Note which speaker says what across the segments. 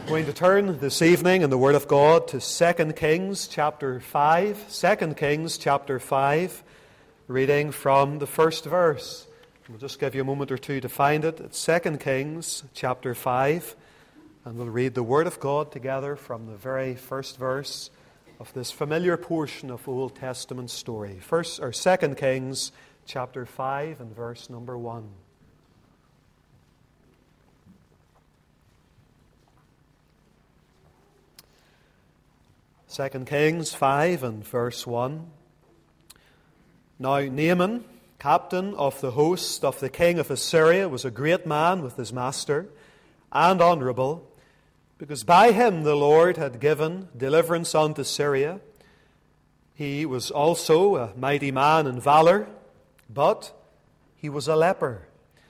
Speaker 1: Going to turn this evening in the Word of God to 2 Kings chapter 5. 2 Kings chapter 5, reading from the first verse. We'll just give you a moment or two to find it. It's 2 Kings chapter 5, and we'll read the Word of God together from the very first verse of this familiar portion of Old Testament story. 2 Kings chapter 5 and verse number 1. Second Kings 5 and verse 1. Now Naaman, captain of the host of the king of Assyria, was a great man with his master, and honourable, because by him the Lord had given deliverance unto Syria. He was also a mighty man in valour, but he was a leper.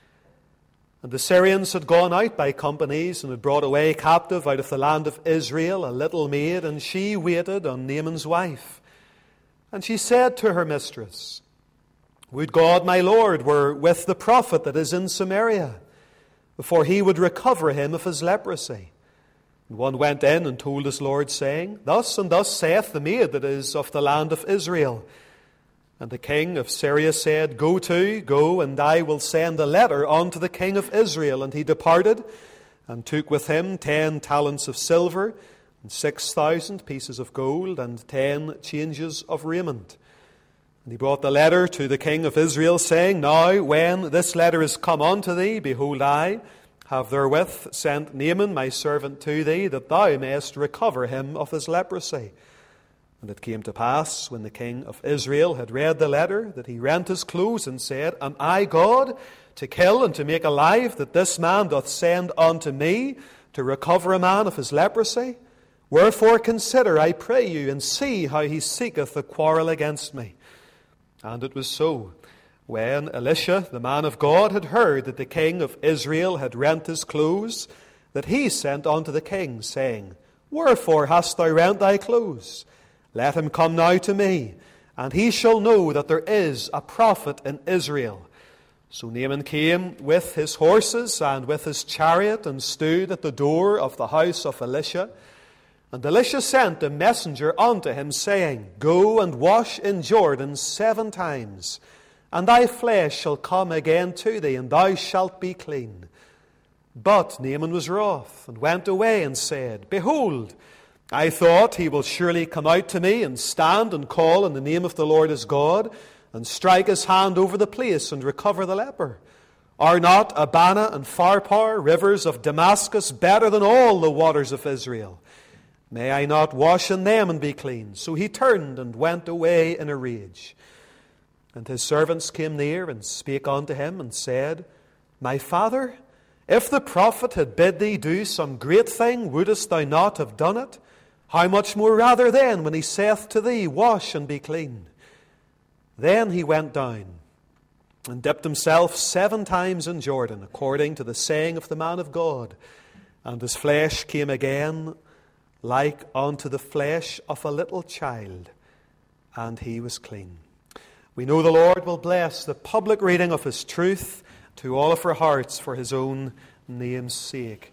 Speaker 1: And the Syrians had gone out by companies and had brought away captive out of the land of Israel a little maid, and she waited on Naaman's wife. And she said to her mistress, Would God my Lord were with the prophet that is in Samaria, for he would recover him of his leprosy. And one went in and told his Lord, saying, Thus and thus saith the maid that is of the land of Israel. And the king of Syria said, Go, and I will send a letter unto the king of Israel. And he departed, and took with him 10 talents of silver, and 6,000 pieces of gold, and 10 changes of raiment. And he brought the letter to the king of Israel, saying, Now when this letter is come unto thee, behold, I have therewith sent Naaman my servant to thee, that thou mayest recover him of his leprosy. And it came to pass, when the king of Israel had read the letter, that he rent his clothes and said, Am I God, to kill and to make alive, that this man doth send unto me to recover a man of his leprosy? Wherefore consider, I pray you, and see how he seeketh a quarrel against me. And it was so, when Elisha, the man of God, had heard that the king of Israel had rent his clothes, that he sent unto the king, saying, Wherefore hast thou rent thy clothes? Let him come now to me, and he shall know that there is a prophet in Israel. So Naaman came with his horses and with his chariot, and stood at the door of the house of Elisha. And Elisha sent a messenger unto him, saying, Go and wash in Jordan 7 times, and thy flesh shall come again to thee, and thou shalt be clean. But Naaman was wroth, and went away, and said, Behold, I thought, he will surely come out to me, and stand and call in the name of the Lord his God, and strike his hand over the place, and recover the leper. Are not Abana and Pharpar, rivers of Damascus, better than all the waters of Israel? May I not wash in them and be clean? So he turned and went away in a rage. And his servants came near, and spake unto him, and said, My father, if the prophet had bid thee do some great thing, wouldest thou not have done it? How much more rather then, when he saith to thee, Wash and be clean? Then he went down, and dipped himself 7 times in Jordan, according to the saying of the man of God. And his flesh came again like unto the flesh of a little child, and he was clean. We know the Lord will bless the public reading of his truth to all of our hearts for his own name's sake.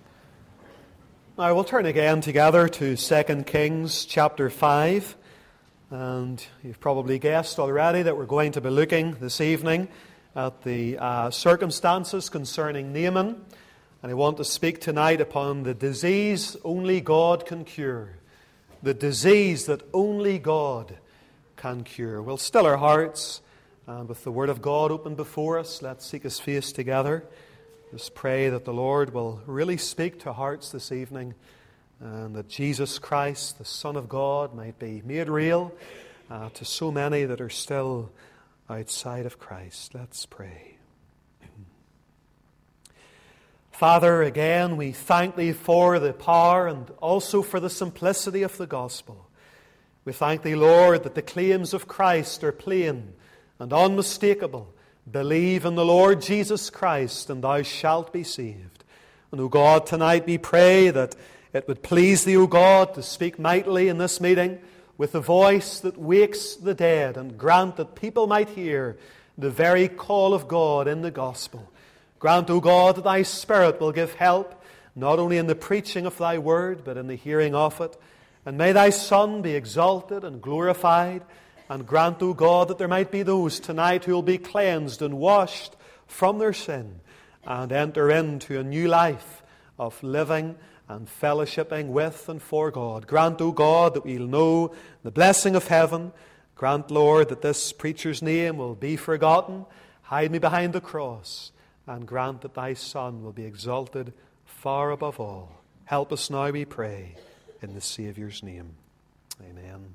Speaker 1: Now we'll turn again together to 2 Kings chapter 5. And you've probably guessed already that we're going to be looking this evening at the circumstances concerning Naaman. And I want to speak tonight upon the disease only God can cure. The disease that only God can cure. We'll still our hearts, and with the Word of God open before us, let's seek his face together. Just pray that the Lord will really speak to hearts this evening, and that Jesus Christ, the Son of God, might be made real to so many that are still outside of Christ. Let's pray. Father, again we thank thee for the power and also for the simplicity of the gospel. We thank thee, Lord, that the claims of Christ are plain and unmistakable. Believe in the Lord Jesus Christ, and thou shalt be saved. And, O God, tonight we pray that it would please thee, O God, to speak mightily in this meeting with a voice that wakes the dead, and grant that people might hear the very call of God in the gospel. Grant, O God, that thy Spirit will give help, not only in the preaching of thy word, but in the hearing of it. And may thy Son be exalted and glorified, and grant, O God, that there might be those tonight who will be cleansed and washed from their sin and enter into a new life of living and fellowshipping with and for God. Grant, O God, that we'll know the blessing of heaven. Grant, Lord, that this preacher's name will be forgotten. Hide me behind the cross, and grant that thy Son will be exalted far above all. Help us now, we pray, in the Saviour's name. Amen.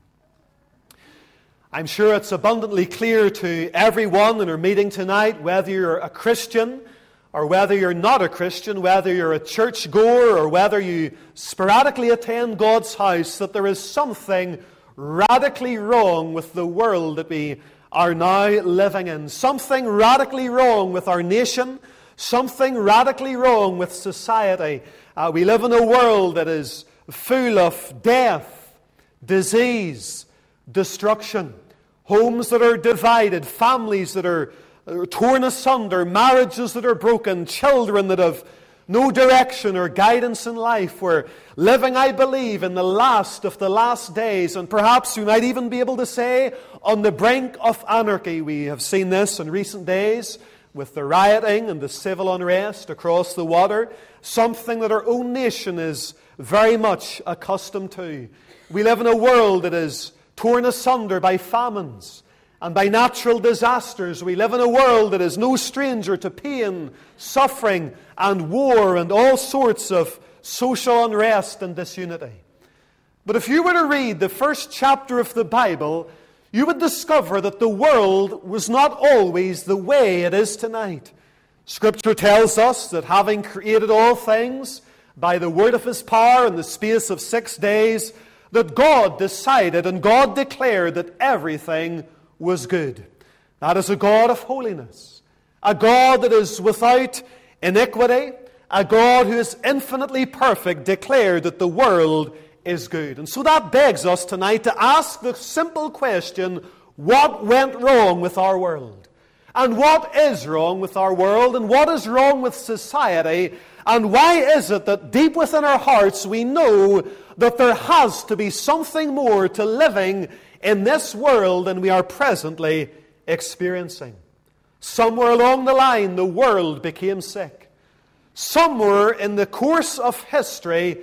Speaker 1: I'm sure it's abundantly clear to everyone in our meeting tonight, whether you're a Christian or whether you're not a Christian, whether you're a churchgoer or whether you sporadically attend God's house, that there is something radically wrong with the world that we are now living in. Something radically wrong with our nation. Something radically wrong with society. We live in a world that is full of death, disease, destruction. Homes that are divided, families that are torn asunder, marriages that are broken, children that have no direction or guidance in life. We're living, I believe, in the last of the last days, and perhaps we might even be able to say on the brink of anarchy. We have seen this in recent days with the rioting and the civil unrest across the water, something that our own nation is very much accustomed to. We live in a world that is torn asunder by famines and by natural disasters. We live in a world that is no stranger to pain, suffering, and war, and all sorts of social unrest and disunity. But if you were to read the first chapter of the Bible, you would discover that the world was not always the way it is tonight. Scripture tells us that having created all things by the word of His power in the space of 6 days, that God decided and God declared that everything was good. That is a God of holiness, a God that is without iniquity, a God who is infinitely perfect, declared that the world is good. And so that begs us tonight to ask the simple question, what went wrong with our world? And what is wrong with our world? And what is wrong with society? And why is it that deep within our hearts we know that there has to be something more to living in this world than we are presently experiencing? Somewhere along the line, the world became sick. Somewhere in the course of history,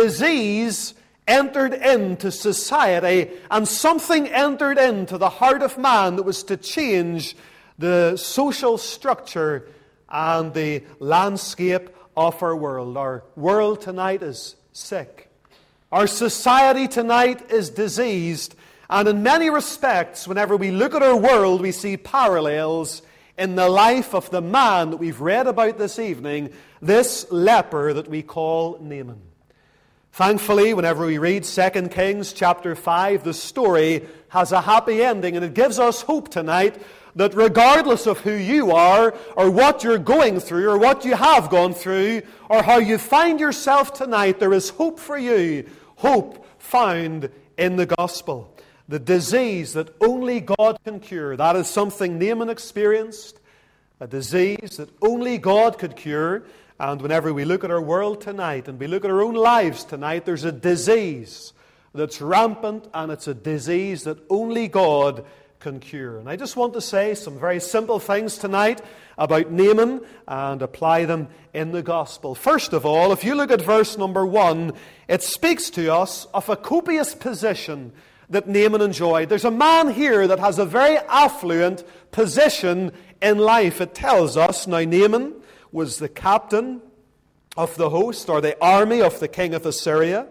Speaker 1: disease entered into society, and something entered into the heart of man that was to change the social structure and the landscape of our world. Our world tonight is sick. Our society tonight is diseased. And in many respects, whenever we look at our world, we see parallels in the life of the man that we've read about this evening, this leper that we call Naaman. Thankfully, whenever we read 2 Kings chapter 5, the story has a happy ending, and it gives us hope tonight that regardless of who you are, or what you're going through, or what you have gone through, or how you find yourself tonight, there is hope for you, hope found in the gospel. The disease that only God can cure, that is something Naaman experienced, a disease that only God could cure. And whenever we look at our world tonight, and we look at our own lives tonight, there's a disease that's rampant, and it's a disease that only God can cure. And I just want to say some very simple things tonight about Naaman and apply them in the gospel. First of all, if you look at verse number 1, it speaks to us of a copious position that Naaman enjoyed. There's a man here that has a very affluent position in life. It tells us, now Naaman was the captain of the host, or the army of the king of Assyria,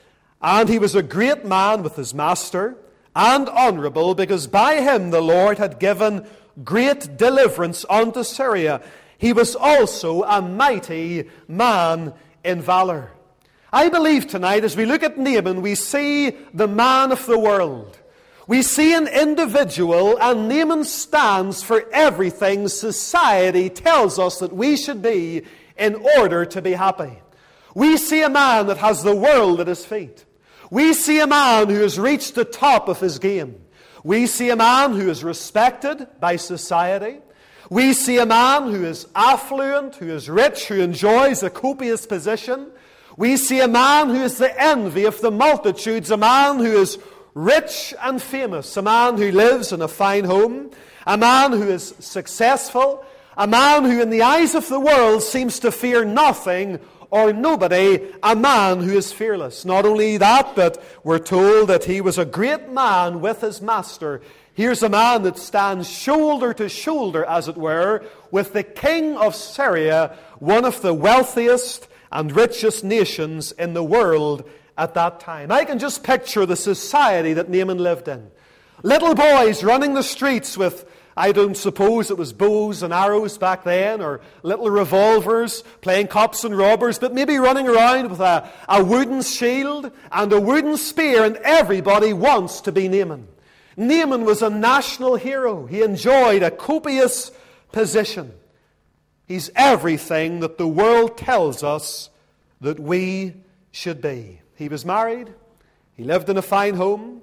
Speaker 1: and he was a great man with his master, and honourable, because by him the Lord had given great deliverance unto Syria. He was also a mighty man in valour. I believe tonight, as we look at Naaman, we see the man of the world. We see an individual, and Naaman stands for everything society tells us that we should be in order to be happy. We see a man that has the world at his feet. We see a man who has reached the top of his game. We see a man who is respected by society. We see a man who is affluent, who is rich, who enjoys a copious position. We see a man who is the envy of the multitudes, a man who is rich and famous, a man who lives in a fine home, a man who is successful, a man who in the eyes of the world seems to fear nothing or nobody, a man who is fearless. Not only that, but we're told that he was a great man with his master. Here's a man that stands shoulder to shoulder, as it were, with the king of Syria, one of the wealthiest and richest nations in the world at that time. I can just picture the society that Naaman lived in. Little boys running the streets with, I don't suppose it was bows and arrows back then, or little revolvers, playing cops and robbers, but maybe running around with a wooden shield and a wooden spear, and everybody wants to be Naaman. Naaman was a national hero. He enjoyed a copious position. He's everything that the world tells us that we should be. He was married. He lived in a fine home.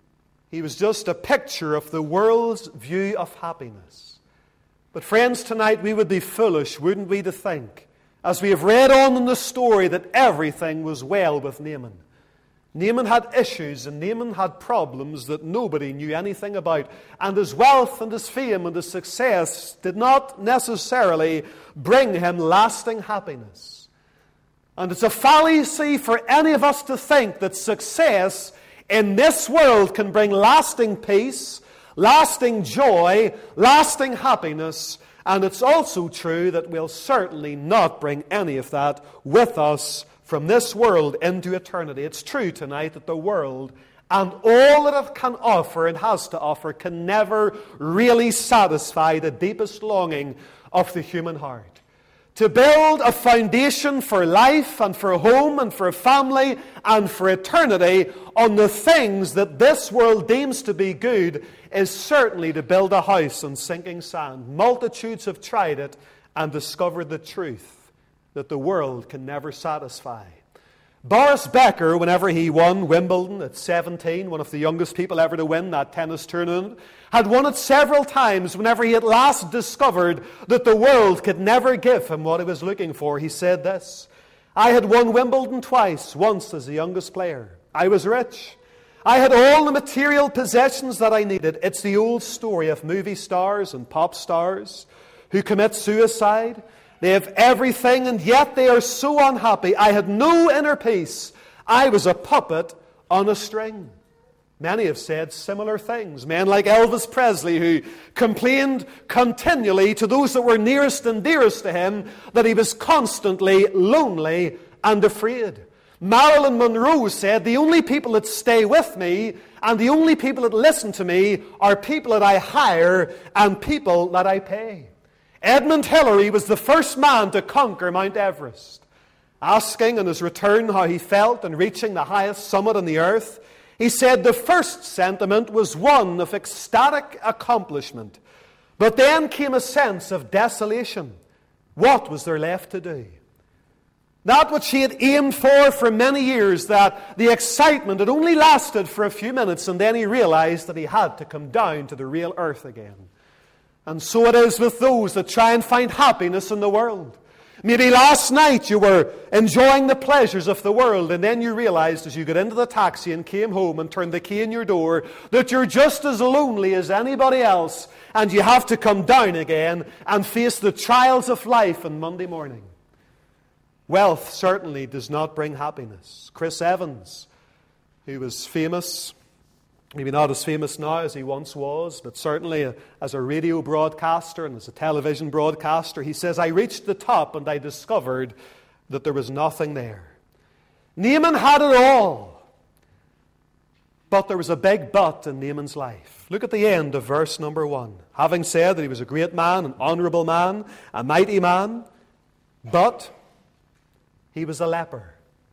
Speaker 1: He was just a picture of the world's view of happiness. But friends, tonight we would be foolish, wouldn't we, to think, as we have read on in the story, that everything was well with Naaman. Naaman had issues and Naaman had problems that nobody knew anything about. And his wealth and his fame and his success did not necessarily bring him lasting happiness. And it's a fallacy for any of us to think that success in this world can bring lasting peace, lasting joy, lasting happiness. And it's also true that we'll certainly not bring any of that with us from this world into eternity. It's true tonight that the world and all that it can offer and has to offer can never really satisfy the deepest longing of the human heart. To build a foundation for life and for a home and for a family and for eternity on the things that this world deems to be good is certainly to build a house on sinking sand. Multitudes have tried it and discovered the truth that the world can never satisfy. Boris Becker, whenever he won Wimbledon at 17, one of the youngest people ever to win that tennis tournament, had won it several times whenever he at last discovered that the world could never give him what he was looking for. He said this: "I had won Wimbledon twice, once as the youngest player. I was rich. I had all the material possessions that I needed." It's the old story of movie stars and pop stars who commit suicide. They have everything and yet they are so unhappy. I had no inner peace. I was a puppet on a string. Many have said similar things. Men like Elvis Presley, who complained continually to those that were nearest and dearest to him that he was constantly lonely and afraid. Marilyn Monroe said, "The only people that stay with me and the only people that listen to me are people that I hire and people that I pay." Edmund Hillary was the first man to conquer Mount Everest. Asking on his return how he felt in reaching the highest summit on the earth, he said the first sentiment was one of ecstatic accomplishment. But then came a sense of desolation. What was there left to do? That which he had aimed for many years, that the excitement had only lasted for a few minutes, and then he realized that he had to come down to the real earth again. And so it is with those that try and find happiness in the world. Maybe last night you were enjoying the pleasures of the world, and then you realized as you got into the taxi and came home and turned the key in your door that you're just as lonely as anybody else, and you have to come down again and face the trials of life on Monday morning. Wealth certainly does not bring happiness. Chris Evans, who was famous, maybe not as famous now as he once was, but certainly as a radio broadcaster and as a television broadcaster, he says, "I reached the top and I discovered that there was nothing there." Naaman had it all, but there was a big but in Naaman's life. Look at the end of verse number 1. Having said that he was a great man, an honourable man, a mighty man, but he was a leper.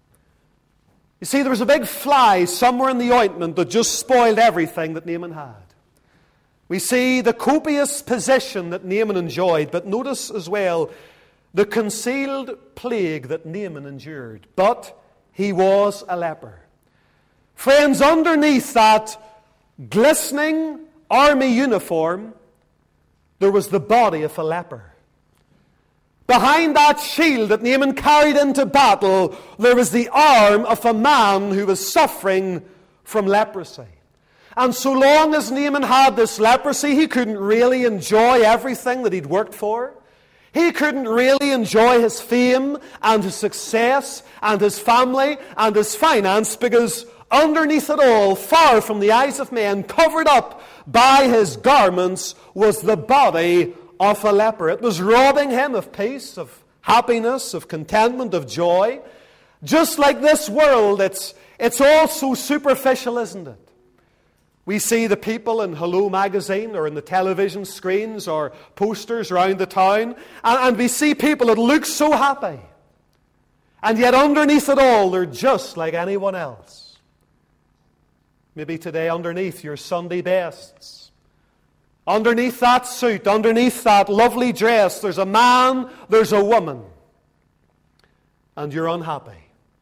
Speaker 1: You see, there was a big fly somewhere in the ointment that just spoiled everything that Naaman had. We see the copious position that Naaman enjoyed, but notice as well the concealed plague that Naaman endured. But he was a leper. Friends, underneath that glistening army uniform there was the body of a leper. Behind that shield that Naaman carried into battle, there was the arm of a man who was suffering from leprosy. And so long as Naaman had this leprosy, he couldn't really enjoy everything that he'd worked for. He couldn't really enjoy his fame and his success and his family and his finance, because underneath it all, far from the eyes of men, covered up by his garments, was the body of a leper. It was robbing him of peace, of happiness, of contentment, of joy. Just like this world, it's all so superficial, isn't it? We see the people in Hello magazine or in the television screens or posters around the town, and we see people that look so happy. And yet underneath it all, they're just like anyone else. Maybe today underneath your Sunday bests, underneath that suit, underneath that lovely dress, there's a man, there's a woman, and you're unhappy.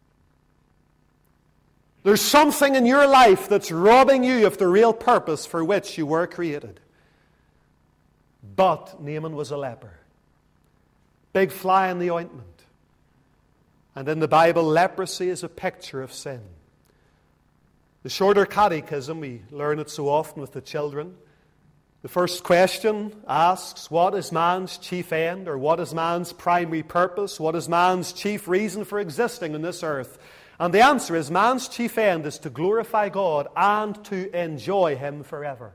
Speaker 1: There's something in your life that's robbing you of the real purpose for which you were created. But Naaman was a leper. Big fly in the ointment. And in the Bible, leprosy is a picture of sin. The shorter catechism, we learn it so often with the children. The first question asks, what is man's chief end, or what is man's primary purpose? What is man's chief reason for existing on this earth? And the answer is, man's chief end is to glorify God and to enjoy Him forever.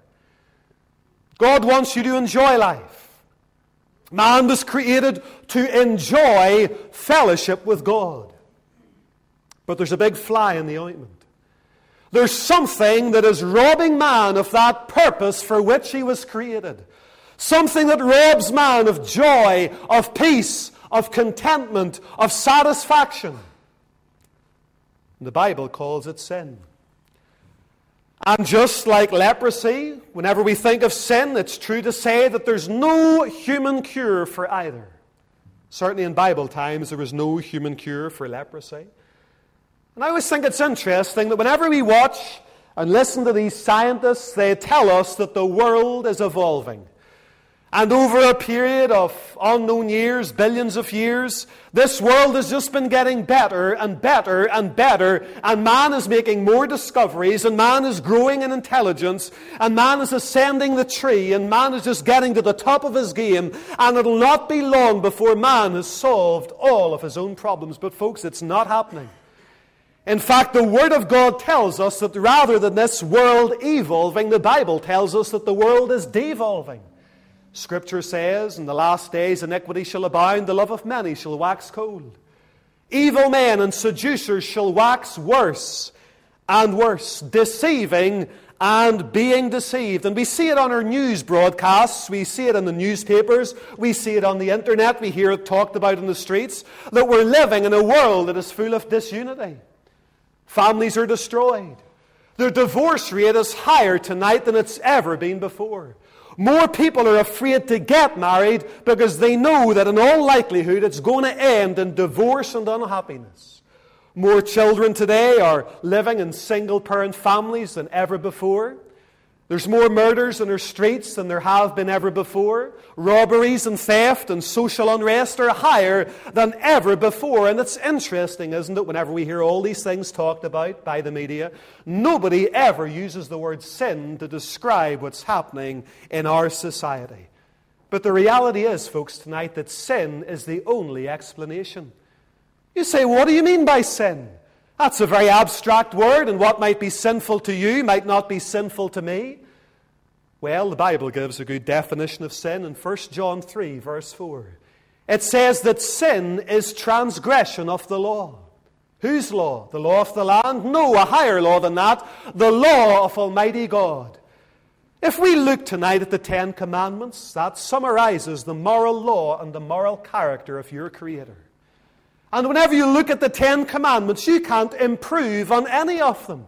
Speaker 1: God wants you to enjoy life. Man was created to enjoy fellowship with God. But there's a big fly in the ointment. There's something that is robbing man of that purpose for which he was created. Something that robs man of joy, of peace, of contentment, of satisfaction. The Bible calls it sin. And just like leprosy, whenever we think of sin, it's true to say that there's no human cure for either. Certainly in Bible times, there was no human cure for leprosy. And I always think it's interesting that whenever we watch and listen to these scientists, they tell us that the world is evolving. And over a period of unknown years, billions of years, this world has just been getting better and better and better, and man is making more discoveries, and man is growing in intelligence, and man is ascending the tree, and man is just getting to the top of his game, and it'll not be long before man has solved all of his own problems. But folks, it's not happening. In fact, the Word of God tells us that rather than this world evolving, the Bible tells us that the world is devolving. Scripture says, in the last days iniquity shall abound, the love of many shall wax cold. Evil men and seducers shall wax worse and worse, deceiving and being deceived. And we see it on our news broadcasts, we see it in the newspapers, we see it on the internet, we hear it talked about in the streets, that we're living in a world that is full of disunity. Families are destroyed. The divorce rate is higher tonight than it's ever been before. More people are afraid to get married because they know that in all likelihood it's going to end in divorce and unhappiness. More children today are living in single-parent families than ever before. There's more murders in our streets than there have been ever before. Robberies and theft and social unrest are higher than ever before. And it's interesting, isn't it, whenever we hear all these things talked about by the media, nobody ever uses the word sin to describe what's happening in our society. But the reality is, folks, tonight, that sin is the only explanation. You say, what do you mean by sin? That's a very abstract word, and what might be sinful to you might not be sinful to me. Well, the Bible gives a good definition of sin in 1 John 3, verse 4. It says that sin is transgression of the law. Whose law? The law of the land? No, a higher law than that. The law of Almighty God. If we look tonight at the Ten Commandments, that summarizes the moral law and the moral character of your Creator. And whenever you look at the Ten Commandments, you can't improve on any of them.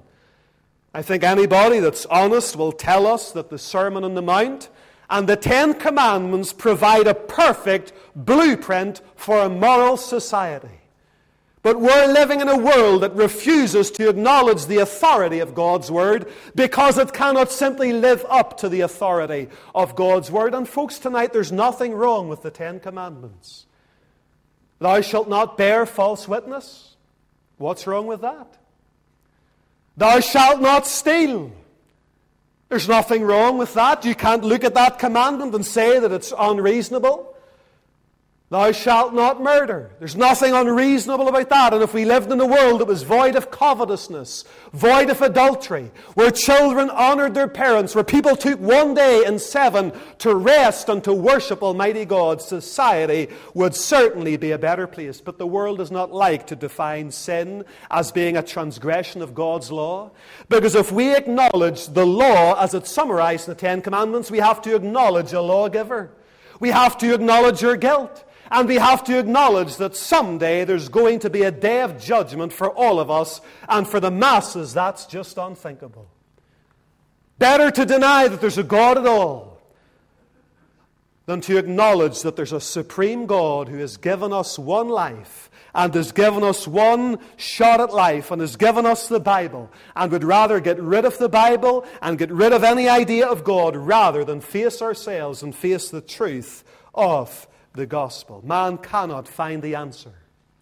Speaker 1: I think anybody that's honest will tell us that the Sermon on the Mount and the Ten Commandments provide a perfect blueprint for a moral society. But we're living in a world that refuses to acknowledge the authority of God's Word because it cannot simply live up to the authority of God's Word. And folks, tonight there's nothing wrong with the 10 Commandments. Thou shalt not bear false witness. What's wrong with that? Thou shalt not steal. There's nothing wrong with that. You can't look at that commandment and say that it's unreasonable. Thou shalt not murder. There's nothing unreasonable about that. And if we lived in a world that was void of covetousness, void of adultery, where children honored their parents, where people took one day in 7 to rest and to worship Almighty God, society would certainly be a better place. But the world does not like to define sin as being a transgression of God's law. Because if we acknowledge the law as it's summarized in the 10 Commandments, we have to acknowledge a lawgiver. We have to acknowledge your guilt. And we have to acknowledge that someday there's going to be a day of judgment for all of us, and for the masses that's just unthinkable. Better to deny that there's a God at all than to acknowledge that there's a supreme God who has given us one life and has given us one shot at life and has given us the Bible, and would rather get rid of the Bible and get rid of any idea of God rather than face ourselves and face the truth of the gospel. Man cannot find the answer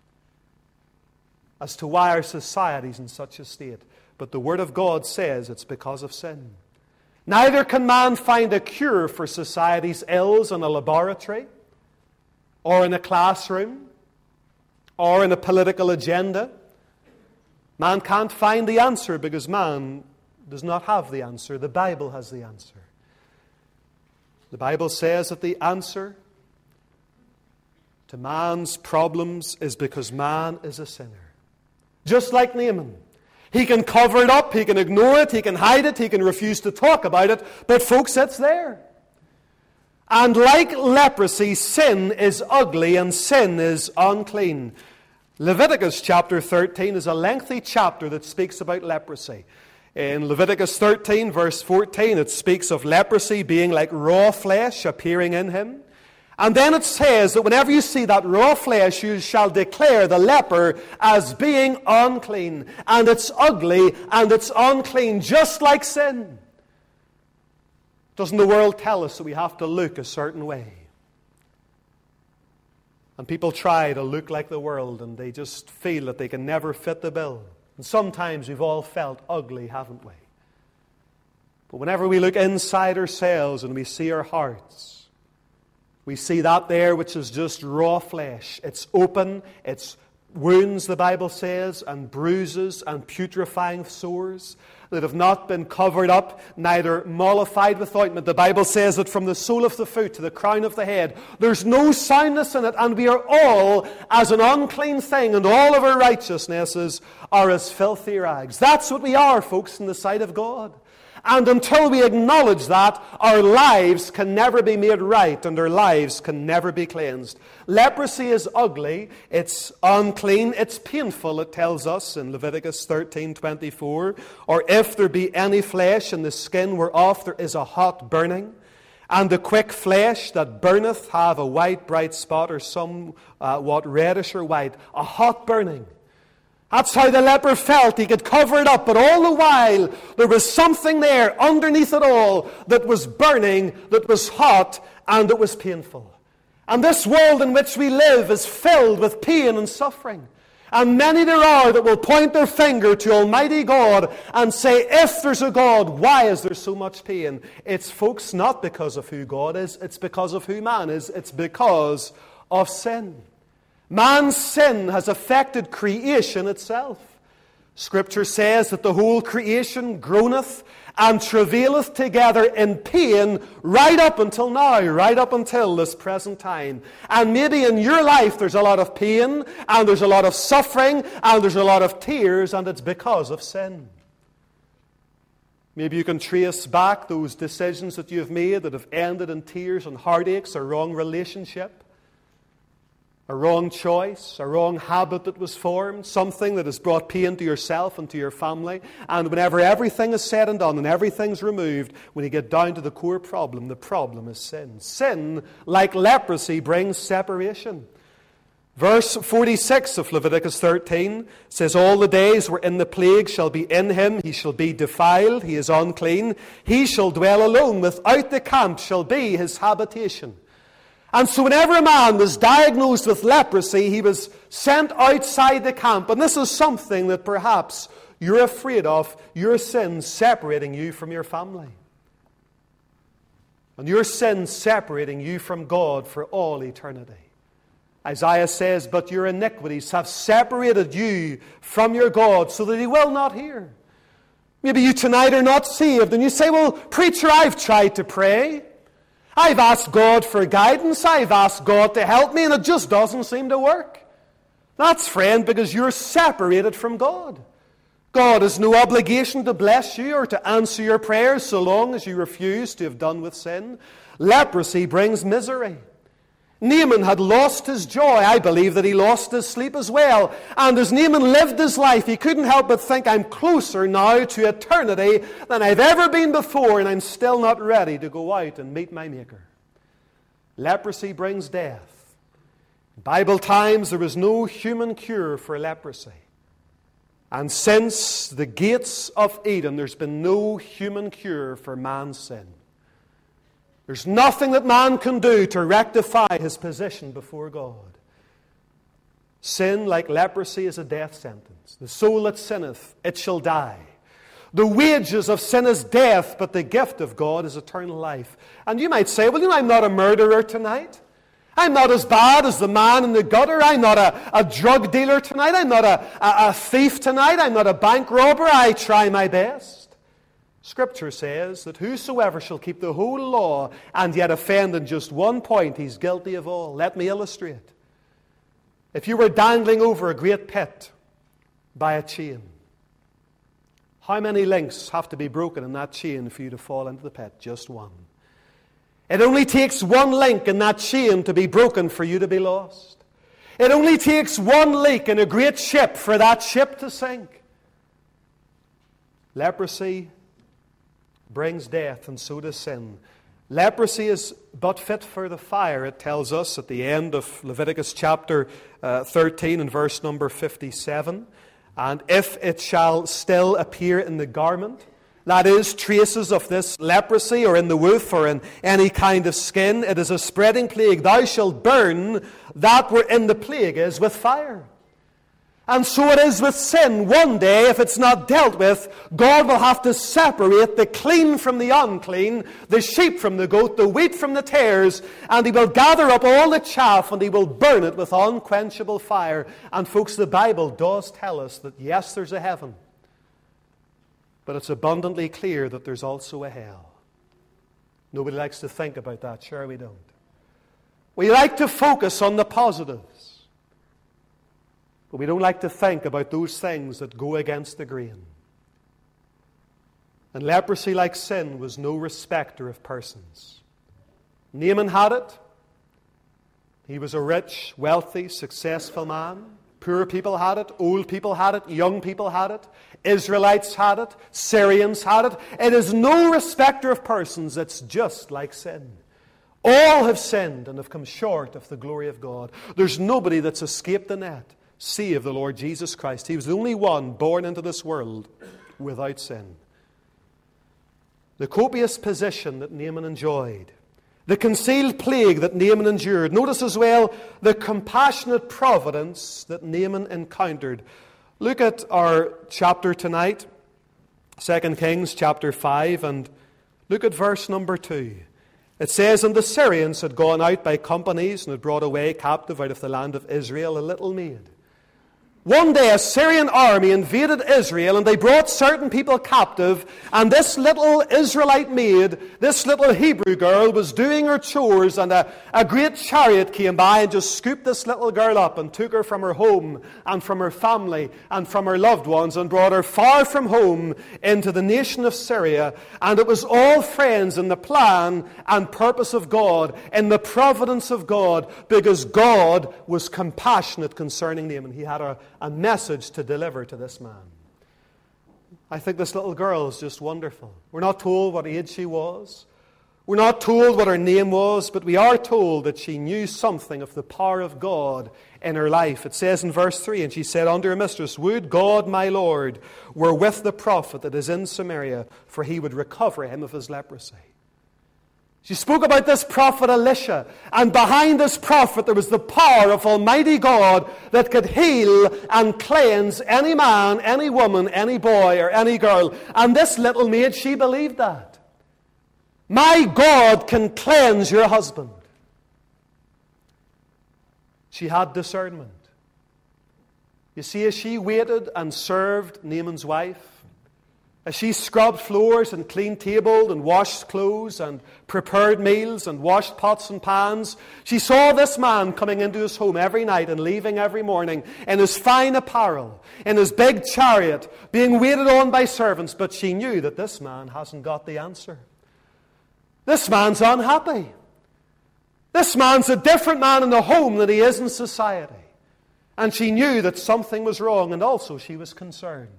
Speaker 1: as to why our society is in such a state. But the Word of God says it's because of sin. Neither can man find a cure for society's ills in a laboratory, or in a classroom, or in a political agenda. Man can't find the answer because man does not have the answer. The Bible has the answer. The Bible says that the answer to man's problems is because man is a sinner. Just like Naaman. He can cover it up, he can ignore it, he can hide it, he can refuse to talk about it, but folks, it's there. And like leprosy, sin is ugly and sin is unclean. Leviticus chapter 13 is a lengthy chapter that speaks about leprosy. In Leviticus 13 verse 14 it speaks of leprosy being like raw flesh appearing in him. And then it says that whenever you see that raw flesh, you shall declare the leper as being unclean. And it's ugly and it's unclean, just like sin. Doesn't the world tell us that we have to look a certain way? And people try to look like the world and they just feel that they can never fit the bill. And sometimes we've all felt ugly, haven't we? But whenever we look inside ourselves and we see our hearts, we see that there which is just raw flesh. It's open, it's wounds, the Bible says, and bruises and putrefying sores that have not been covered up, neither mollified with ointment. The Bible says that from the sole of the foot to the crown of the head, there's no soundness in it, and we are all as an unclean thing, and all of our righteousnesses are as filthy rags. That's what we are, folks, in the sight of God. And until we acknowledge that, our lives can never be made right and our lives can never be cleansed. Leprosy is ugly, it's unclean, it's painful, it tells us in Leviticus 13:24. Or if there be any flesh in the skin whereof there is a hot burning, and the quick flesh that burneth have a white bright spot or somewhat reddish or white, a hot burning. That's how the leper felt. He could cover it up, but all the while there was something there underneath it all that was burning, that was hot, and that was painful. And this world in which we live is filled with pain and suffering. And many there are that will point their finger to Almighty God and say, if there's a God, why is there so much pain? It's, folks, not because of who God is. It's because of who man is. It's because of sin. Man's sin has affected creation itself. Scripture says that the whole creation groaneth and travaileth together in pain right up until now, right up until this present time. And maybe in your life there's a lot of pain, and there's a lot of suffering, and there's a lot of tears, and it's because of sin. Maybe you can trace back those decisions that you've made that have ended in tears and heartaches, a wrong relationship, a wrong choice, a wrong habit that was formed, something that has brought pain to yourself and to your family. And whenever everything is said and done and everything's removed, when you get down to the core problem, the problem is sin. Sin, like leprosy, brings separation. Verse 46 of Leviticus 13 says, all the days wherein the plague shall be in him, he shall be defiled, he is unclean. He shall dwell alone, without the camp shall be his habitation. And so whenever a man was diagnosed with leprosy, he was sent outside the camp. And this is something that perhaps you're afraid of, your sin separating you from your family. And your sin separating you from God for all eternity. Isaiah says, but your iniquities have separated you from your God so that he will not hear. Maybe you tonight are not saved and you say, well, preacher, I've tried to pray. I've asked God for guidance. I've asked God to help me and it just doesn't seem to work. That's, friend, because you're separated from God. God has no obligation to bless you or to answer your prayers so long as you refuse to have done with sin. Leprosy brings misery. Naaman had lost his joy. I believe that he lost his sleep as well. And as Naaman lived his life, he couldn't help but think, I'm closer now to eternity than I've ever been before, and I'm still not ready to go out and meet my Maker. Leprosy brings death. In Bible times, there was no human cure for leprosy. And since the gates of Eden, there's been no human cure for man's sin. There's nothing that man can do to rectify his position before God. Sin, like leprosy, is a death sentence. The soul that sinneth, it shall die. The wages of sin is death, but the gift of God is eternal life. And you might say, well, I'm not a murderer tonight. I'm not as bad as the man in the gutter. I'm not a drug dealer tonight. I'm not a thief tonight. I'm not a bank robber. I try my best. Scripture says that whosoever shall keep the whole law and yet offend in just one point, he's guilty of all. Let me illustrate. If you were dangling over a great pit by a chain, how many links have to be broken in that chain for you to fall into the pit? Just one. It only takes one link in that chain to be broken for you to be lost. It only takes one leak in a great ship for that ship to sink. Leprosy brings death, and so does sin. Leprosy is but fit for the fire, it tells us at the end of Leviticus chapter 13 and verse number 57. And if it shall still appear in the garment, that is, traces of this leprosy, or in the woof, or in any kind of skin, it is a spreading plague. Thou shalt burn that wherein the plague is with fire. And so it is with sin. One day, if it's not dealt with, God will have to separate the clean from the unclean, the sheep from the goat, the wheat from the tares, and He will gather up all the chaff and He will burn it with unquenchable fire. And folks, the Bible does tell us that yes, there's a heaven, but it's abundantly clear that there's also a hell. Nobody likes to think about that, sure we don't. We like to focus on the positives. But we don't like to think about those things that go against the grain. And leprosy, like sin, was no respecter of persons. Naaman had it. He was a rich, wealthy, successful man. Poor people had it. Old people had it. Young people had it. Israelites had it. Syrians had it. It is no respecter of persons. It's just like sin. All have sinned and have come short of the glory of God. There's nobody that's escaped the net save the Lord Jesus Christ. He was the only one born into this world without sin. The copious position that Naaman enjoyed, the concealed plague that Naaman endured. Notice as well the compassionate providence that Naaman encountered. Look at our chapter tonight, 2 Kings chapter 5, and look at verse number 2. It says, And the Syrians had gone out by companies and had brought away captive out of the land of Israel a little maid. One day a Syrian army invaded Israel and they brought certain people captive, and this little Israelite maid, this little Hebrew girl, was doing her chores, and a great chariot came by and just scooped this little girl up and took her from her home and from her family and from her loved ones and brought her far from home into the nation of Syria. And it was all, friends, in the plan and purpose of God, in the providence of God, because God was compassionate concerning Naaman. He had a message to deliver to this man. I think this little girl is just wonderful. We're not told what age she was. We're not told what her name was, but we are told that she knew something of the power of God in her life. It says in verse 3, and she said unto her mistress, Would God, my Lord, were with the prophet that is in Samaria, for he would recover him of his leprosy. She spoke about this prophet Elisha, and behind this prophet there was the power of Almighty God that could heal and cleanse any man, any woman, any boy, or any girl. And this little maid, she believed that. My God can cleanse your husband. She had discernment. You see, as she waited and served Naaman's wife, as she scrubbed floors and cleaned tables and washed clothes and prepared meals and washed pots and pans, she saw this man coming into his home every night and leaving every morning in his fine apparel, in his big chariot, being waited on by servants. But she knew that this man hasn't got the answer. This man's unhappy. This man's a different man in the home than he is in society. And she knew that something was wrong, and also she was concerned.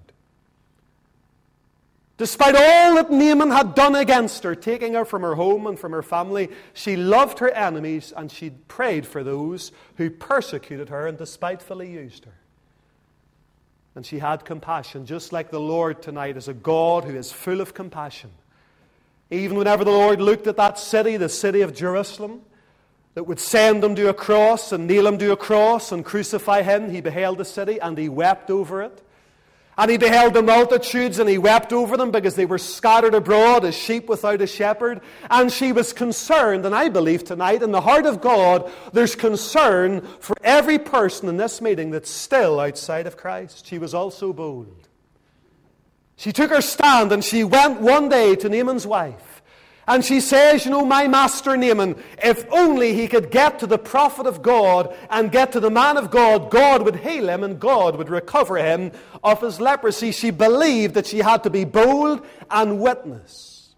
Speaker 1: Despite all that Naaman had done against her, taking her from her home and from her family, she loved her enemies and she prayed for those who persecuted her and despitefully used her. And she had compassion, just like the Lord tonight is a God who is full of compassion. Even whenever the Lord looked at that city, the city of Jerusalem, that would send him to a cross and nail him to a cross and crucify him, he beheld the city and he wept over it. And he beheld the multitudes and he wept over them because they were scattered abroad as sheep without a shepherd. And she was concerned, and I believe tonight in the heart of God, there's concern for every person in this meeting that's still outside of Christ. She was also bold. She took her stand and she went one day to Naaman's wife. And she says, you know, my master Naaman, if only he could get to the prophet of God and get to the man of God, God would heal him and God would recover him of his leprosy. She believed that she had to be bold and witness.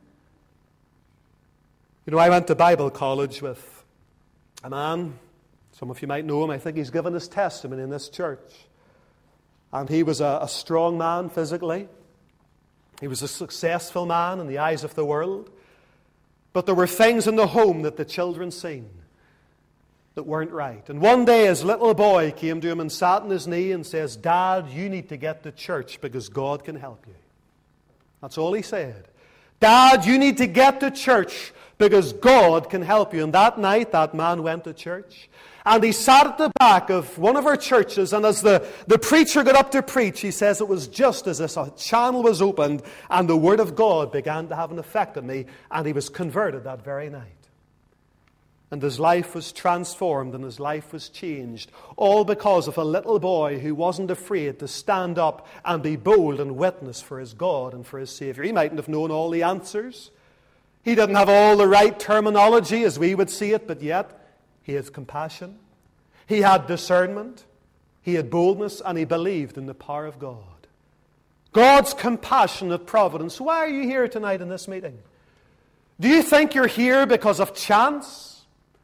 Speaker 1: You know, I went to Bible college with a man, some of you might know him, I think he's given his testimony in this church. And he was a strong man physically. He was a successful man in the eyes of the world. But there were things in the home that the children seen that weren't right. And one day his little boy came to him and sat on his knee and says, Dad, you need to get to church because God can help you. That's all he said. Dad, you need to get to church because God can help you. And that night that man went to church. And he sat at the back of one of our churches, and as the preacher got up to preach, he says it was just as if a channel was opened and the Word of God began to have an effect on me, and he was converted that very night. And his life was transformed and his life was changed, all because of a little boy who wasn't afraid to stand up and be bold and witness for his God and for his Savior. He mightn't have known all the answers. He didn't have all the right terminology as we would see it, but yet he had compassion, he had discernment, he had boldness, and he believed in the power of God. God's compassionate providence. Why are you here tonight in this meeting? Do you think you're here because of chance?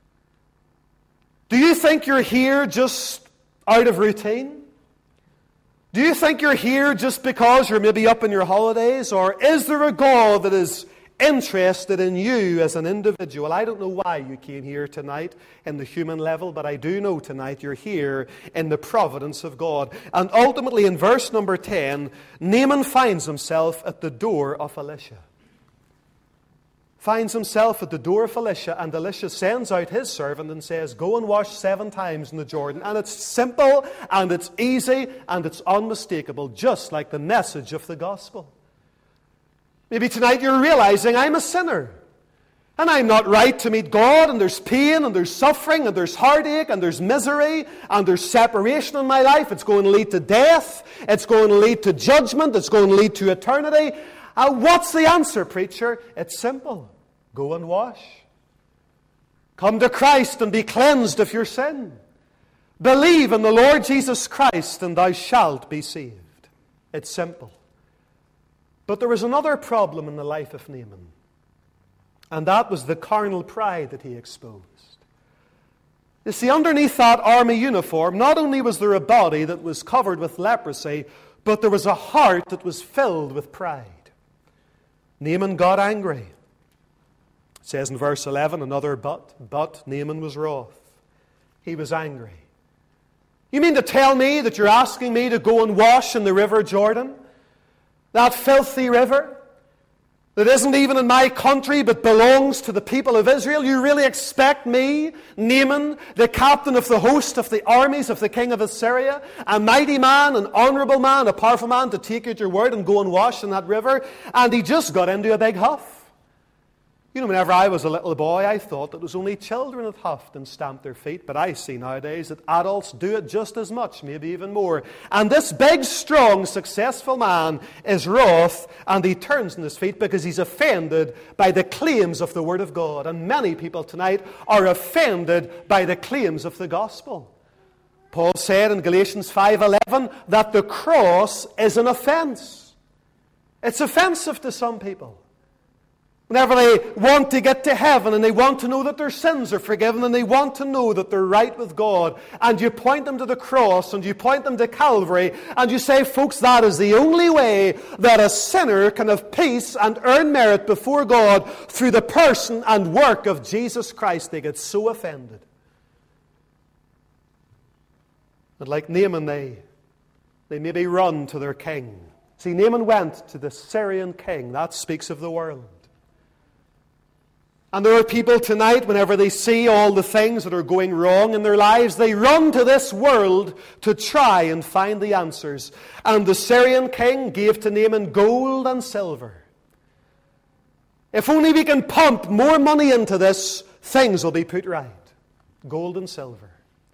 Speaker 1: Do you think you're here just out of routine? Do you think you're here just because you're maybe up in your holidays? Or is there a God that is interested in you as an individual? I don't know why you came here tonight in the human level, but I do know tonight you're here in the providence of God. And ultimately in verse number 10, Naaman finds himself at the door of Elisha. Finds himself at the door of Elisha, and Elisha sends out his servant and says, go and wash 7 times in the Jordan. And it's simple, and it's easy, and it's unmistakable, just like the message of the gospel. Maybe tonight you're realizing I'm a sinner. And I'm not right to meet God, and there's pain, and there's suffering, and there's heartache, and there's misery, and there's separation in my life. It's going to lead to death. It's going to lead to judgment. It's going to lead to eternity. What's the answer, preacher? It's simple. Go and wash. Come to Christ and be cleansed of your sin. Believe in the Lord Jesus Christ, and thou shalt be saved. It's simple. But there was another problem in the life of Naaman, and that was the carnal pride that he exposed. You see, underneath that army uniform, not only was there a body that was covered with leprosy, but there was a heart that was filled with pride. Naaman got angry. It says in verse 11, another but Naaman was wroth. He was angry. You mean to tell me that you're asking me to go and wash in the river Jordan? That filthy river that isn't even in my country but belongs to the people of Israel? You really expect me, Naaman, the captain of the host of the armies of the king of Assyria, a mighty man, an honourable man, a powerful man, to take you at your word and go and wash in that river? And he just got into a big huff. You know, whenever I was a little boy, I thought that it was only children that huffed and stamped their feet. But I see nowadays that adults do it just as much, maybe even more. And this big, strong, successful man is wroth, and he turns on his feet because he's offended by the claims of the Word of God. And many people tonight are offended by the claims of the gospel. Paul said in Galatians 5:11 that the cross is an offense. It's offensive to some people. Whenever they want to get to heaven and they want to know that their sins are forgiven and they want to know that they're right with God, and you point them to the cross and you point them to Calvary and you say, folks, that is the only way that a sinner can have peace and earn merit before God through the person and work of Jesus Christ, they get so offended. But like Naaman, they maybe run to their king. See, Naaman went to the Syrian king. That speaks of the world. And there are people tonight, whenever they see all the things that are going wrong in their lives, they run to this world to try and find the answers. And the Syrian king gave to Naaman gold and silver. If only we can pump more money into this, things will be put right. Gold and silver.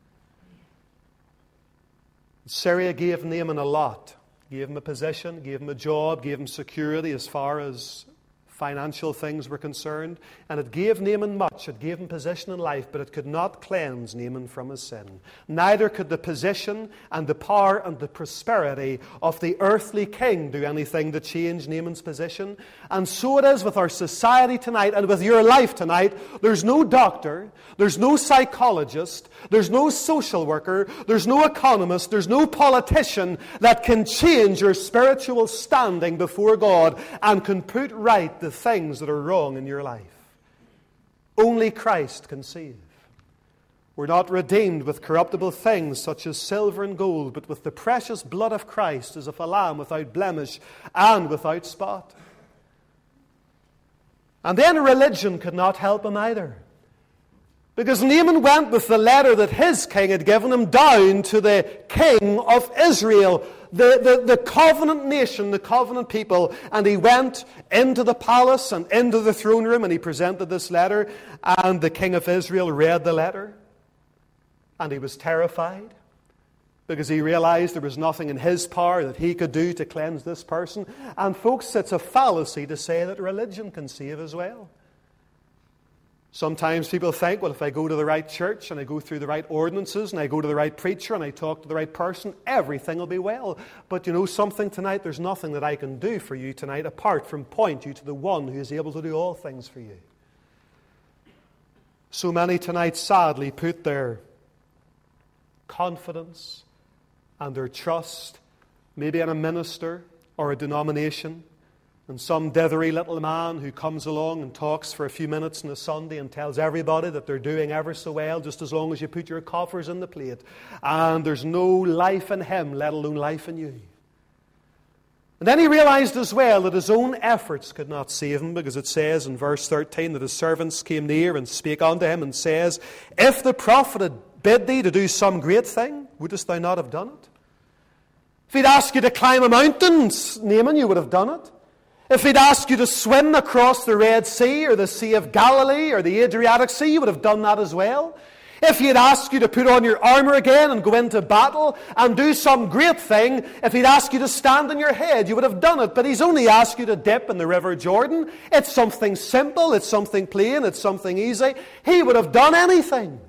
Speaker 1: Syria gave Naaman a lot. Gave him a position, gave him a job, gave him security as far as financial things were concerned, and it gave Naaman much. It gave him position in life, but it could not cleanse Naaman from his sin. Neither could the position and the power and the prosperity of the earthly king do anything to change Naaman's position. And so it is with our society tonight and with your life tonight. There's no doctor, there's no psychologist, there's no social worker, there's no economist, there's no politician that can change your spiritual standing before God and can put right the things that are wrong in your life. Only Christ can save. We're not redeemed with corruptible things such as silver and gold, but with the precious blood of Christ as of a lamb without blemish and without spot. And then religion could not help him either. Because Naaman went with the letter that his king had given him down to the king of Israel, the covenant nation, the covenant people, and he went into the palace and into the throne room and he presented this letter, and the king of Israel read the letter, and he was terrified because he realized there was nothing in his power that he could do to cleanse this person. And folks, it's a fallacy to say that religion can save as well. Sometimes people think, well, if I go to the right church and I go through the right ordinances and I go to the right preacher and I talk to the right person, everything will be well. But you know something tonight? There's nothing that I can do for you tonight apart from point you to the one who is able to do all things for you. So many tonight sadly put their confidence and their trust maybe in a minister or a denomination, and some dithery little man who comes along and talks for a few minutes on a Sunday and tells everybody that they're doing ever so well just as long as you put your coffers in the plate. And there's no life in him, let alone life in you. And then he realized as well that his own efforts could not save him, because it says in verse 13 that his servants came near and spake unto him and says, if the prophet had bid thee to do some great thing, wouldest thou not have done it? If he'd asked you to climb a mountain, Naaman, you would have done it. If he'd asked you to swim across the Red Sea or the Sea of Galilee or the Adriatic Sea, you would have done that as well. If he had asked you to put on your armour again and go into battle and do some great thing, if he'd asked you to stand on your head, you would have done it. But he's only asked you to dip in the River Jordan. It's something simple, it's something plain, it's something easy. He would have done anything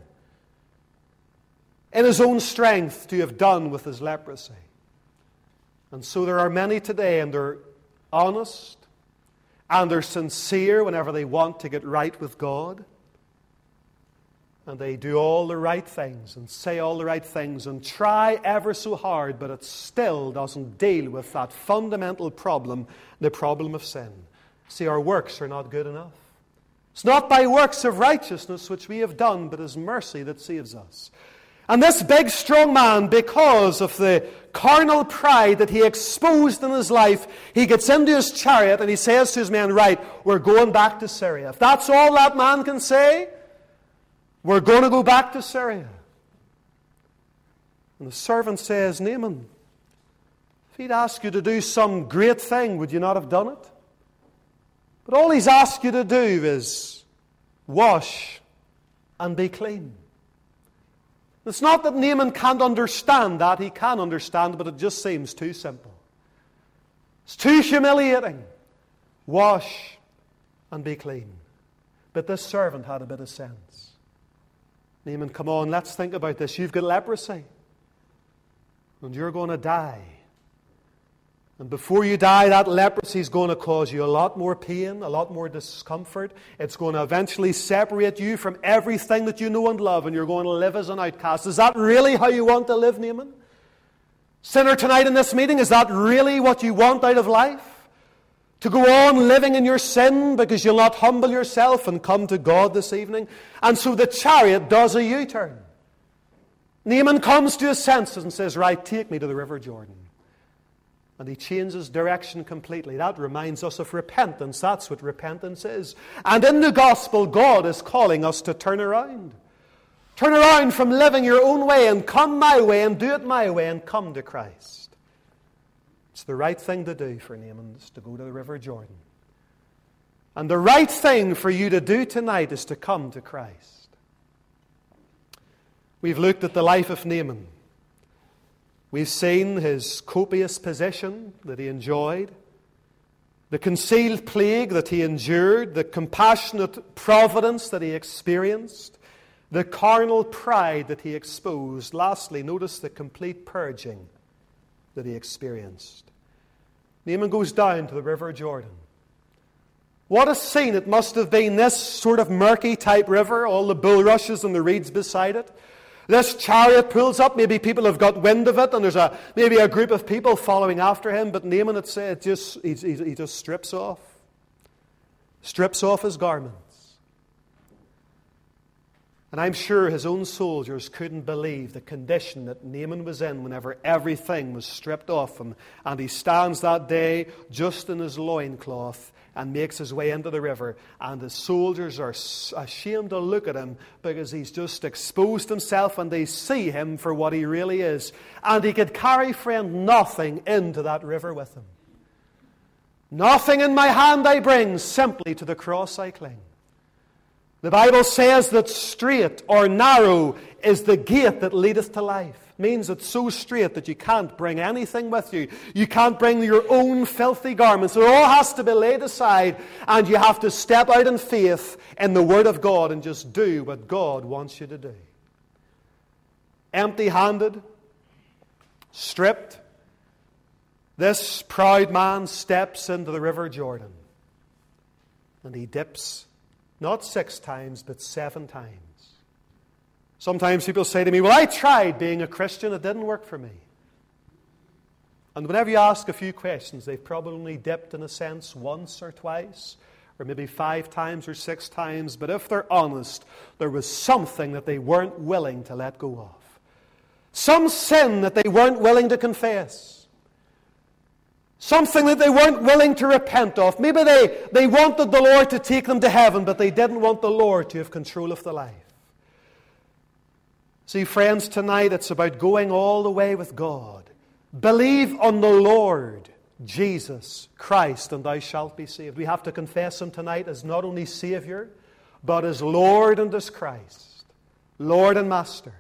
Speaker 1: in his own strength to have done with his leprosy. And so there are many today, and they're honest and they're sincere whenever they want to get right with God, and they do all the right things and say all the right things and try ever so hard, but it still doesn't deal with that fundamental problem, the problem of sin. See, our works are not good enough. It's not by works of righteousness which we have done, but His mercy that saves us. And this big, strong man, because of the carnal pride that he exposed in his life, he gets into his chariot and he says to his men, right, we're going back to Syria. If that's all that man can say, we're going to go back to Syria. And the servant says, Naaman, if he'd asked you to do some great thing, would you not have done it? But all he's asked you to do is wash and be clean. It's not that Naaman can't understand that. He can understand, but it just seems too simple. It's too humiliating. Wash and be clean. But this servant had a bit of sense. Naaman, come on, let's think about this. You've got leprosy. And you're going to die. And before you die, that leprosy is going to cause you a lot more pain, a lot more discomfort. It's going to eventually separate you from everything that you know and love, and you're going to live as an outcast. Is that really how you want to live, Naaman? Sinner, tonight in this meeting, is that really what you want out of life? To go on living in your sin because you'll not humble yourself and come to God this evening? And so the chariot does a U-turn. Naaman comes to his senses and says, right, take me to the River Jordan. And he changes direction completely. That reminds us of repentance. That's what repentance is. And in the gospel, God is calling us to turn around. Turn around from living your own way and come my way and do it my way and come to Christ. It's the right thing to do for Naaman, is to go to the River Jordan. And the right thing for you to do tonight is to come to Christ. We've looked at the life of Naaman. We've seen his copious possession that he enjoyed, the concealed plague that he endured, the compassionate providence that he experienced, the carnal pride that he exposed. Lastly, notice the complete purging that he experienced. Naaman goes down to the River Jordan. What a scene it must have been, this sort of murky type river, all the bulrushes and the reeds beside it. This chariot pulls up. Maybe people have got wind of it, and there's maybe a group of people following after him. But Naaman, he just strips off his garments. And I'm sure his own soldiers couldn't believe the condition that Naaman was in whenever everything was stripped off him. And he stands that day just in his loincloth and makes his way into the river. And the soldiers are ashamed to look at him because he's just exposed himself and they see him for what he really is. And he could carry, friend, nothing into that river with him. Nothing in my hand I bring, simply to the cross I cling. The Bible says that straight or narrow is the gate that leadeth to life. It means it's so straight that you can't bring anything with you. You can't bring your own filthy garments. It all has to be laid aside, and you have to step out in faith in the Word of God and just do what God wants you to do. Empty-handed, stripped, this proud man steps into the River Jordan, and he dips not 6 times, but 7 times. Sometimes people say to me, well, I tried being a Christian. It didn't work for me. And whenever you ask a few questions, they've probably dipped in a sense once or twice, or maybe 5 times or 6 times. But if they're honest, there was something that they weren't willing to let go of. Some sin that they weren't willing to confess. Something that they weren't willing to repent of. Maybe they wanted the Lord to take them to heaven, but they didn't want the Lord to have control of the life. See, friends, tonight it's about going all the way with God. Believe on the Lord Jesus Christ, and thou shalt be saved. We have to confess Him tonight as not only Savior, but as Lord and as Christ, Lord and Master.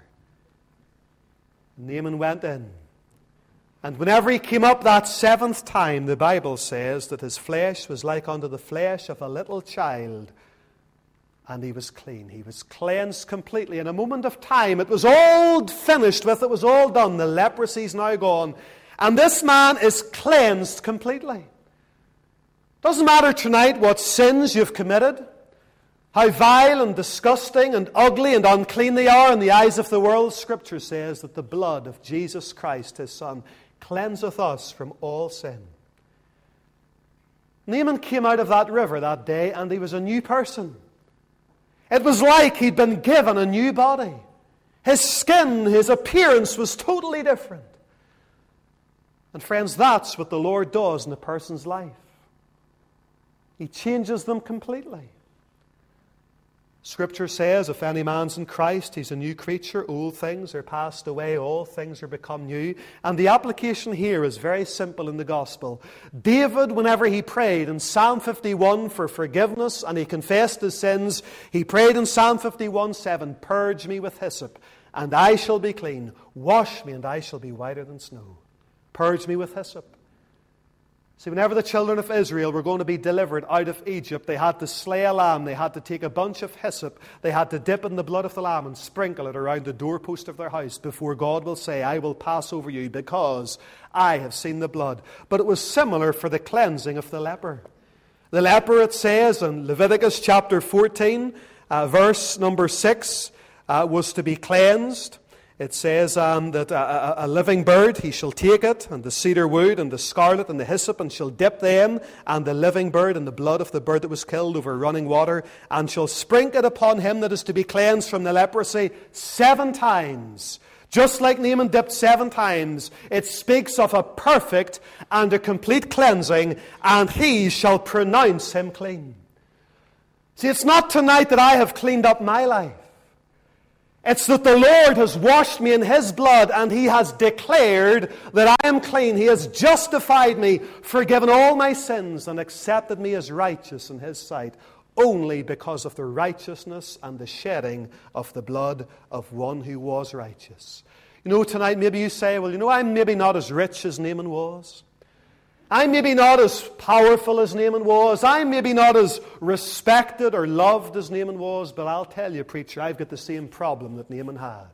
Speaker 1: Naaman went in. And whenever he came up that 7th time, the Bible says that his flesh was like unto the flesh of a little child. And he was clean. He was cleansed completely. In a moment of time, it was all finished with. It was all done. The leprosy is now gone. And this man is cleansed completely. Doesn't matter tonight what sins you've committed, how vile and disgusting and ugly and unclean they are in the eyes of the world. Scripture says that the blood of Jesus Christ, His Son, cleanseth us from all sin. Naaman came out of that river that day and he was a new person. It was like he'd been given a new body. His skin, his appearance was totally different. And friends, that's what the Lord does in a person's life. He changes them completely. Scripture says, if any man's in Christ, he's a new creature. Old things are passed away, all things are become new. And the application here is very simple in the gospel. David, whenever he prayed in Psalm 51 for forgiveness and he confessed his sins, he prayed in Psalm 51:7, "Purge me with hyssop, and I shall be clean. Wash me, and I shall be whiter than snow." Purge me with hyssop. See, whenever the children of Israel were going to be delivered out of Egypt, they had to slay a lamb. They had to take a bunch of hyssop. They had to dip in the blood of the lamb and sprinkle it around the doorpost of their house before God will say, "I will pass over you because I have seen the blood." But it was similar for the cleansing of the leper. The leper, it says in Leviticus chapter 14, verse number 6, was to be cleansed. It says that a living bird, he shall take it, and the cedar wood, and the scarlet, and the hyssop, and shall dip them, and the living bird, and the blood of the bird that was killed over running water, and shall sprinkle it upon him that is to be cleansed from the leprosy 7 times. Just like Naaman dipped 7 times, it speaks of a perfect and a complete cleansing, and he shall pronounce him clean. See, it's not tonight that I have cleaned up my life. It's that the Lord has washed me in His blood and He has declared that I am clean. He has justified me, forgiven all my sins, and accepted me as righteous in His sight, only because of the righteousness and the shedding of the blood of one who was righteous. You know, tonight maybe you say, well, you know, I'm maybe not as rich as Naaman was. I'm maybe not as powerful as Naaman was. I'm maybe not as respected or loved as Naaman was. But I'll tell you, preacher, I've got the same problem that Naaman had.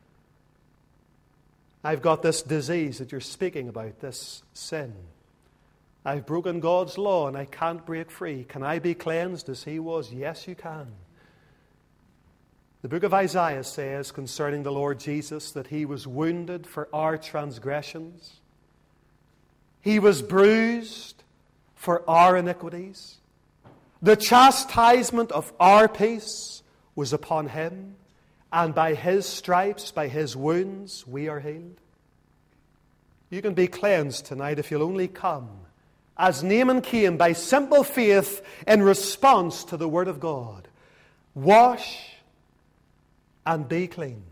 Speaker 1: I've got this disease that you're speaking about, this sin. I've broken God's law and I can't break free. Can I be cleansed as he was? Yes, you can. The book of Isaiah says concerning the Lord Jesus that He was wounded for our transgressions. He was bruised for our iniquities. The chastisement of our peace was upon Him, and by His stripes, by His wounds, we are healed. You can be cleansed tonight if you'll only come, as Naaman came, by simple faith in response to the Word of God. Wash and be clean.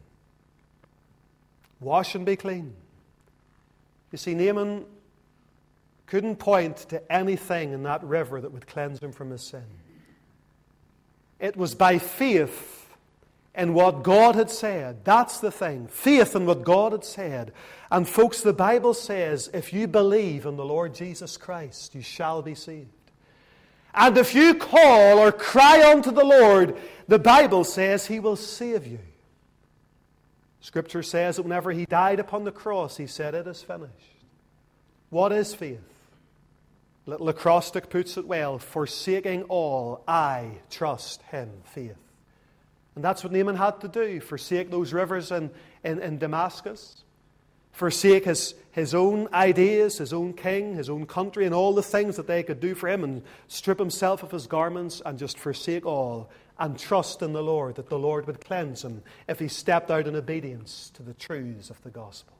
Speaker 1: Wash and be clean. You see, Naaman couldn't point to anything in that river that would cleanse him from his sin. It was by faith in what God had said. That's the thing. Faith in what God had said. And folks, the Bible says, if you believe in the Lord Jesus Christ, you shall be saved. And if you call or cry unto the Lord, the Bible says He will save you. Scripture says that whenever He died upon the cross, He said, "It is finished." What is faith? Little acrostic puts it well: forsaking all, I trust Him, faith. And that's what Naaman had to do. Forsake those rivers in Damascus. Forsake his own ideas, his own king, his own country, and all the things that they could do for him, and strip himself of his garments and just forsake all and trust in the Lord, that the Lord would cleanse him if he stepped out in obedience to the truths of the gospel.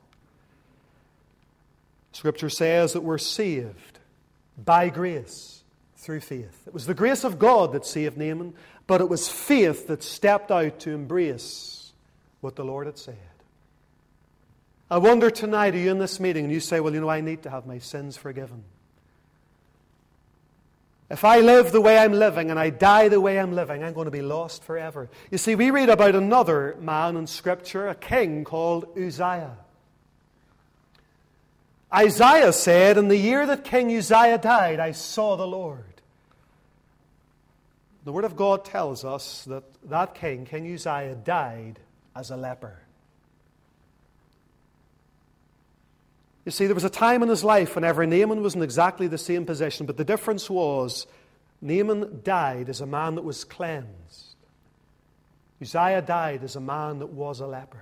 Speaker 1: Scripture says that we're saved by grace through faith. It was the grace of God that saved Naaman, but it was faith that stepped out to embrace what the Lord had said. I wonder tonight, are you in this meeting and you say, well, you know, I need to have my sins forgiven. If I live the way I'm living and I die the way I'm living, I'm going to be lost forever. You see, we read about another man in Scripture, a king called Uzziah. Isaiah said, in the year that King Uzziah died, I saw the Lord. The Word of God tells us that that king, King Uzziah, died as a leper. You see, there was a time in his life whenever Naaman was in exactly the same position, but the difference was Naaman died as a man that was cleansed. Uzziah died as a man that was a leper.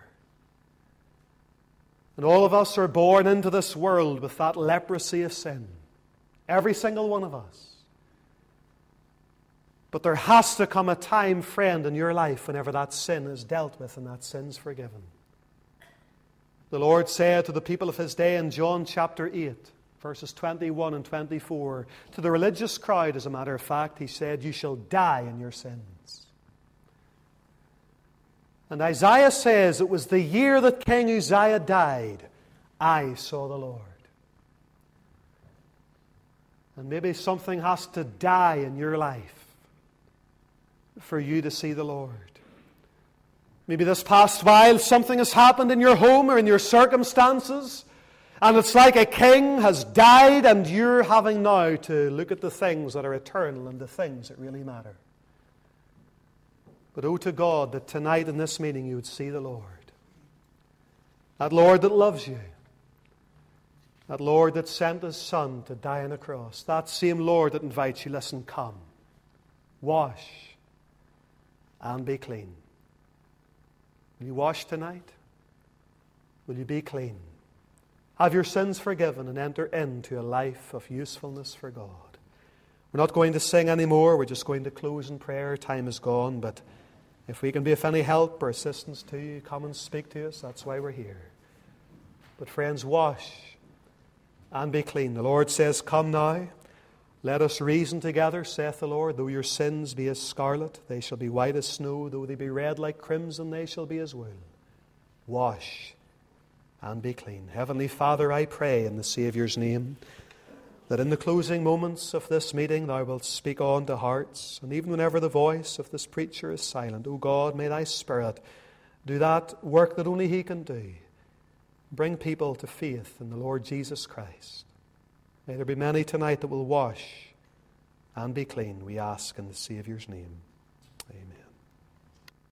Speaker 1: And all of us are born into this world with that leprosy of sin. Every single one of us. But there has to come a time, friend, in your life whenever that sin is dealt with and that sin's forgiven. The Lord said to the people of His day in John chapter 8, verses 21 and 24, to the religious crowd, as a matter of fact, He said, "You shall die in your sins." And Isaiah says, "It was the year that King Uzziah died, I saw the Lord." And maybe something has to die in your life for you to see the Lord. Maybe this past while something has happened in your home or in your circumstances, and it's like a king has died and you're having now to look at the things that are eternal and the things that really matter. But oh, to God, that tonight in this meeting you would see the Lord. That Lord that loves you. That Lord that sent His Son to die on a cross. That same Lord that invites you, listen, come, wash, and be clean. Will you wash tonight? Will you be clean? Have your sins forgiven and enter into a life of usefulness for God. We're not going to sing anymore. We're just going to close in prayer. Time is gone, but if we can be of any help or assistance to you, come and speak to us. That's why we're here. But friends, wash and be clean. The Lord says, "Come now, let us reason together, saith the Lord. Though your sins be as scarlet, they shall be white as snow. Though they be red like crimson, they shall be as wool. Wash and be clean." Heavenly Father, I pray in the Saviour's name that in the closing moments of this meeting Thou wilt speak on to hearts, and even whenever the voice of this preacher is silent, O God, may Thy Spirit do that work that only He can do. Bring people to faith in the Lord Jesus Christ. May there be many tonight that will wash and be clean, we ask in the Saviour's name.